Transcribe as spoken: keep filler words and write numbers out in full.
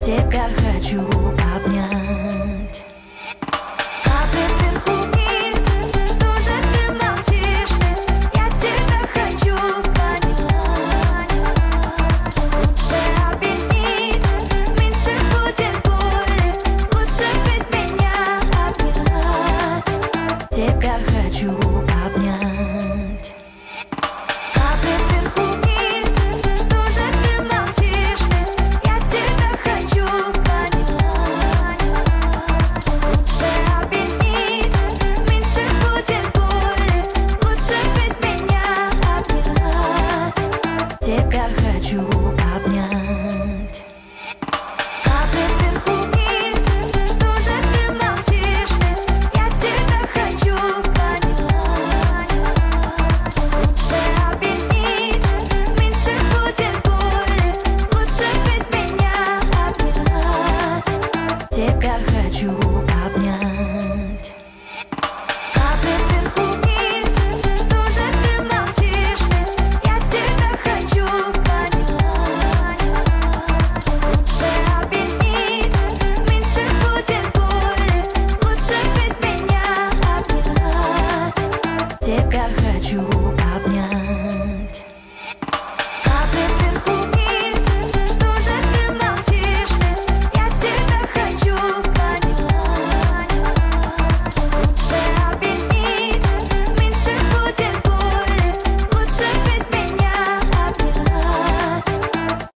тебя хочу обнять. Капли сверху вниз, что же ты молчишь? Ведь я тебя хочу понять. Лучше объяснить, меньше будет боли. Лучше ведь меня обнять. Тебя хочу обнять. Капли сверху вниз, что же ты молчишь? Ведь я тебя хочу понять. Лучше объяснить, меньше будет боли. Лучше ведь меня обнять. Тебя хочу обнять. Капли сверху вниз, что же ты молчишь? Ведь я тебя хочу понять. Лучше объяснить, меньше будет боли. Лучше ведь меня обнять. Тебя хочу обнять. Капли сверху вниз, что же ты молчишь? Ведь я тебя хочу понять. Лучше объяснить, меньше будет боли. Лучше ведь меня обнять. Тебя хочу